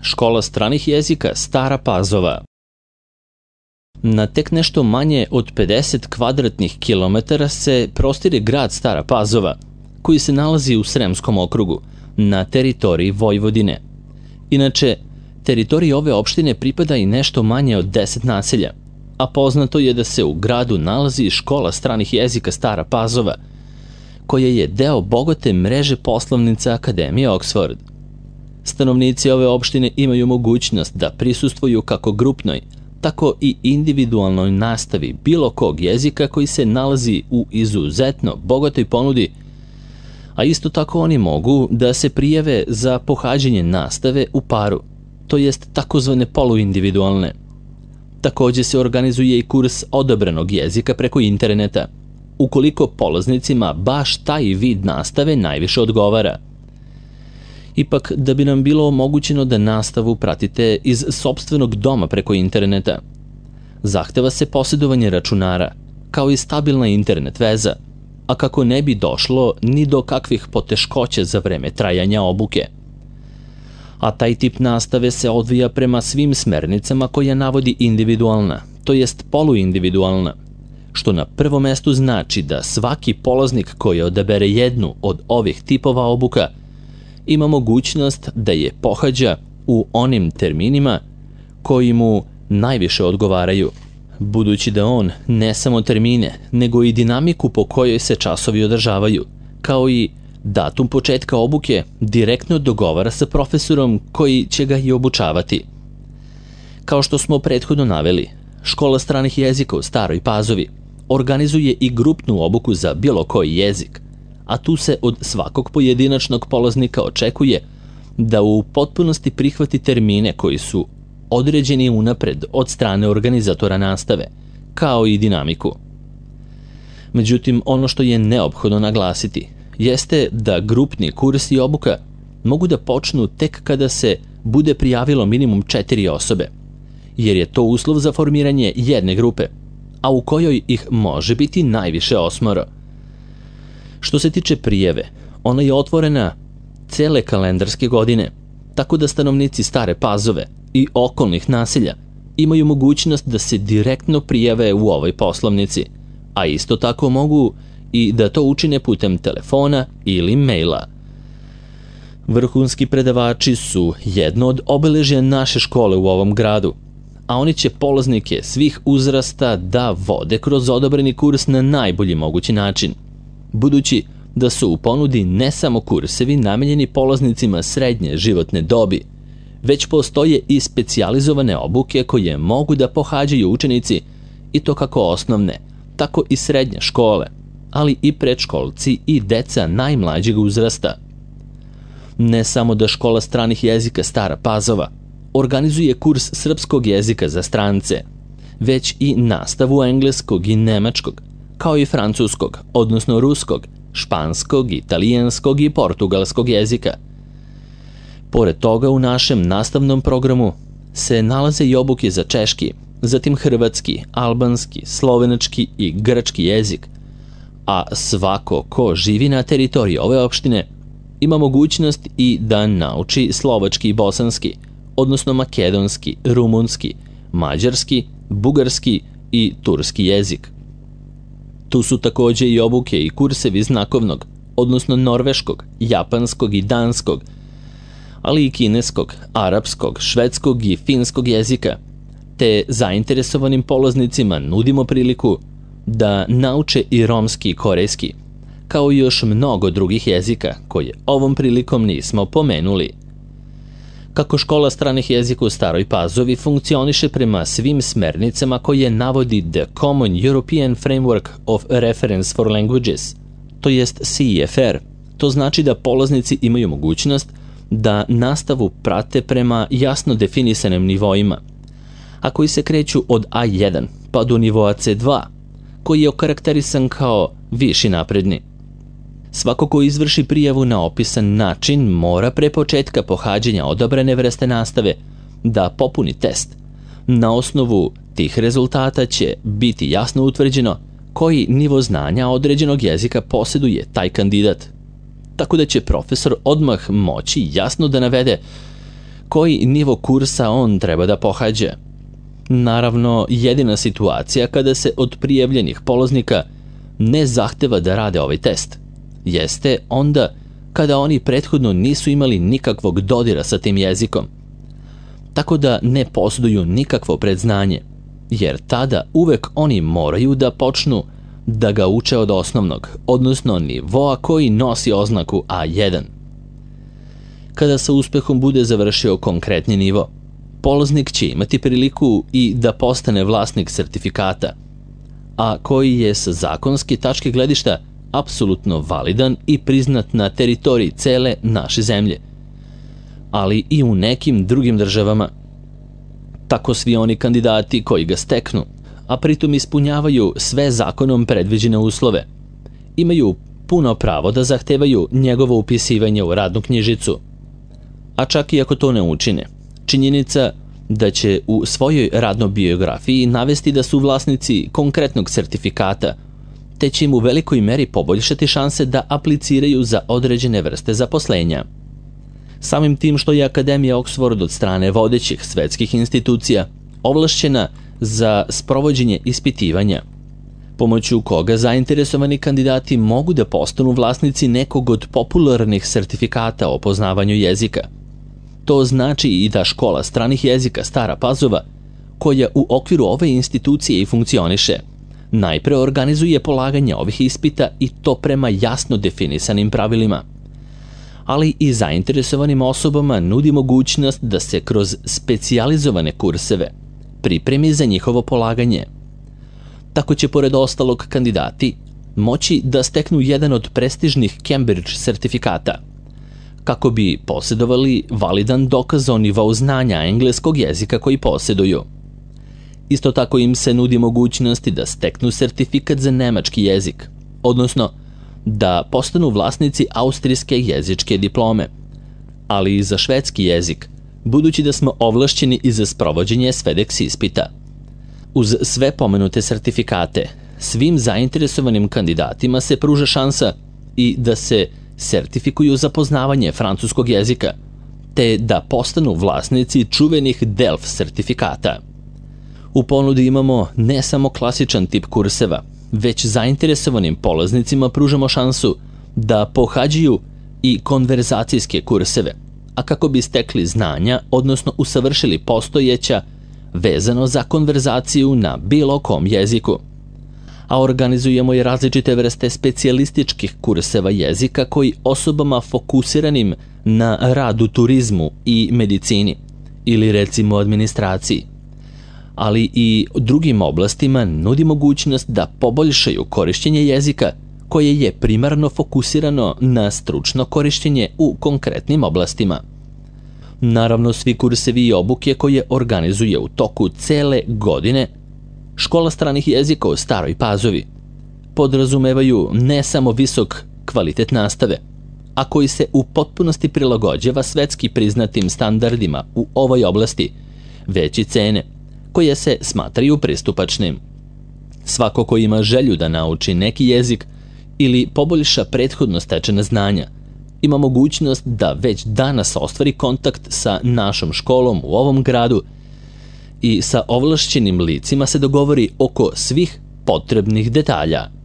Škola stranih jezika Stara Pazova. Na tek nešto manje od 50 kvadratnih kilometara se prostire grad Stara Pazova, koji se nalazi u Sremskom okrugu, na teritoriji Vojvodine. Inače, teritoriji ove opštine pripada i nešto manje od 10 naselja, a poznato je da se u gradu nalazi Škola stranih jezika Stara Pazova, koja je deo bogate mreže poslovnica Akademije Oxford. Stanovnici ove opštine imaju mogućnost da prisustvuju kako grupnoj, tako i individualnoj nastavi bilo kog jezika koji se nalazi u izuzetno bogatoj ponudi, a isto tako oni mogu da se prijave za pohađanje nastave u paru, to jest takozvane poluindividualne. Takođe se organizuje i kurs odabranog jezika preko interneta, ukoliko polaznicima baš taj vid nastave najviše odgovara. Ipak, da bi nam bilo omogućeno da nastavu pratite iz sopstvenog doma preko interneta, zahteva se posjedovanje računara, kao i stabilna internet veza, a kako ne bi došlo ni do kakvih poteškoća za vreme trajanja obuke. A taj tip nastave se odvija prema svim smernicama koje navodi individualna, to jest poluindividualna, što na prvom mestu znači da svaki polaznik koji odabere jednu od ovih tipova obuka ima mogućnost da je pohađa u onim terminima koji mu najviše odgovaraju, budući da on ne samo termine, nego i dinamiku po kojoj se časovi održavaju, kao i datum početka obuke direktno dogovara sa profesorom koji će ga i obučavati. Kao što smo prethodno naveli, Škola stranih jezika u Staroj Pazovi organizuje i grupnu obuku za bilo koji jezik, a tu se od svakog pojedinačnog polaznika očekuje da u potpunosti prihvati termine koji su određeni unapred od strane organizatora nastave, kao i dinamiku. Međutim, ono što je neophodno naglasiti jeste da grupni kurs i obuka mogu da počnu tek kada se bude prijavilo minimum 4 osobe, jer je to uslov za formiranje jedne grupe, a u kojoj ih može biti najviše 8. Što se tiče prijave, ona je otvorena cele kalendarske godine, tako da stanovnici Stare Pazove i okolnih naselja imaju mogućnost da se direktno prijave u ovoj poslovnici, a isto tako mogu i da to učine putem telefona ili maila. Vrhunski predavači su jedno od obeležja naše škole u ovom gradu, a oni će polaznike svih uzrasta da vode kroz odabrani kurs na najbolji mogući način, budući da su u ponudi ne samo kursevi namenjeni polaznicima srednje životne dobi, već postoje i specijalizovane obuke koje mogu da pohađaju učenici, i to kako osnovne, tako i srednje škole, ali i predškolci i deca najmlađeg uzrasta. Ne samo da Škola stranih jezika Stara Pazova organizuje kurs srpskog jezika za strance, već i nastavu engleskog i nemačkog, kao i francuskog, odnosno ruskog, španskog, italijanskog i portugalskog jezika. Pored toga, u našem nastavnom programu se nalaze i obuke za češki, zatim hrvatski, albanski, slovenački i grčki jezik, a svako ko živi na teritoriji ove opštine ima mogućnost i da nauči slovački i bosanski, odnosno makedonski, rumunski, mađarski, bugarski i turski jezik. Tu su takođe i obuke i kursevi znakovnog, odnosno norveškog, japanskog i danskog, ali i kineskog, arapskog, švedskog i finskog jezika, te zainteresovanim polaznicima nudimo priliku da nauče i romski i korejski, kao i još mnogo drugih jezika koje ovom prilikom nismo pomenuli. Kako Škola stranih jezika u Staroj Pazovi funkcioniše prema svim smernicama koje navodi The Common European Framework of Reference for Languages, to jest CEFR, to znači da polaznici imaju mogućnost da nastavu prate prema jasno definisanim nivoima, a koji se kreću od A1 pa do nivoa C2, koji je okarakterisan kao viši napredni. Svako ko izvrši prijavu na opisan način mora pre početka pohađanja odabrane vrste nastave da popuni test. Na osnovu tih rezultata će biti jasno utvrđeno koji nivo znanja određenog jezika posjeduje taj kandidat, tako da će profesor odmah moći jasno da navede koji nivo kursa on treba da pohađa. Naravno, jedina situacija kada se od prijavljenih polaznika ne zahteva da rade ovaj test jeste onda kada oni prethodno nisu imali nikakvog dodira sa tim jezikom, tako da ne posjeduju nikakvo predznanje, jer tada uvek oni moraju da počnu da ga uče od osnovnog, odnosno nivoa koji nosi oznaku A1. Kada sa uspehom bude završio konkretni nivo, polaznik će imati priliku i da postane vlasnik sertifikata, a koji je sa zakonske tačke gledišta apsolutno validan i priznat na teritoriji cele naše zemlje, ali i u nekim drugim državama. Tako svi oni kandidati koji ga steknu, a pritom ispunjavaju sve zakonom predviđene uslove, imaju puno pravo da zahtevaju njegovo upisivanje u radnu knjižicu. A čak i ako to ne učine, činjenica da će u svojoj radnoj biografiji navesti da su vlasnici konkretnog sertifikata, te će im u velikoj meri poboljšati šanse da apliciraju za određene vrste zaposlenja. Samim tim što je Akademija Oxford od strane vodećih svetskih institucija ovlašćena za sprovođenje ispitivanja, pomoću koga zainteresovani kandidati mogu da postanu vlasnici nekog od popularnih sertifikata o poznavanju jezika. To znači i da škola stranih jezika Stara Pazova, koja u okviru ove institucije i funkcioniše, najpre organizuje polaganje ovih ispita i to prema jasno definisanim pravilima. Ali i zainteresovanim osobama nudi mogućnost da se kroz specijalizovane kurseve pripremi za njihovo polaganje. Tako će pored ostalog kandidati moći da steknu jedan od prestižnih Cambridge sertifikata, kako bi posjedovali validan dokaz o nivou znanja engleskog jezika koji posjeduju. Isto tako im se nudi mogućnosti da steknu sertifikat za nemački jezik, odnosno da postanu vlasnici austrijske jezičke diplome, ali i za švedski jezik, budući da smo ovlašćeni i za sprovođenje SVEDEX ispita. Uz sve pomenute sertifikate, svim zainteresovanim kandidatima se pruža šansa i da se sertifikuju za poznavanje francuskog jezika, te da postanu vlasnici čuvenih DELF sertifikata. U ponudi imamo ne samo klasičan tip kurseva, već zainteresovanim polaznicima pružamo šansu da pohađaju i konverzacijske kurseve, a kako bi stekli znanja, odnosno usavršili postojeća vezano za konverzaciju na bilo kom jeziku. A organizujemo i različite vrste specijalističkih kurseva jezika koji osobama fokusiranim na rad u turizmu i medicini ili recimo administraciji, ali i drugim oblastima nudi mogućnost da poboljšaju korištenje jezika koje je primarno fokusirano na stručno korištenje u konkretnim oblastima. Naravno, svi kursevi i obuke koje organizuje u toku cele godine Škola stranih jezika u Staroj Pazovi podrazumevaju ne samo visok kvalitet nastave, a koji se u potpunosti prilagođava svetski priznatim standardima u ovoj oblasti, već i cene, koje se smatraju pristupačnim. Svako ko ima želju da nauči neki jezik ili poboljša prethodno stečena znanja, ima mogućnost da već danas ostvari kontakt sa našom školom u ovom gradu i sa ovlašćenim licima se dogovori oko svih potrebnih detalja.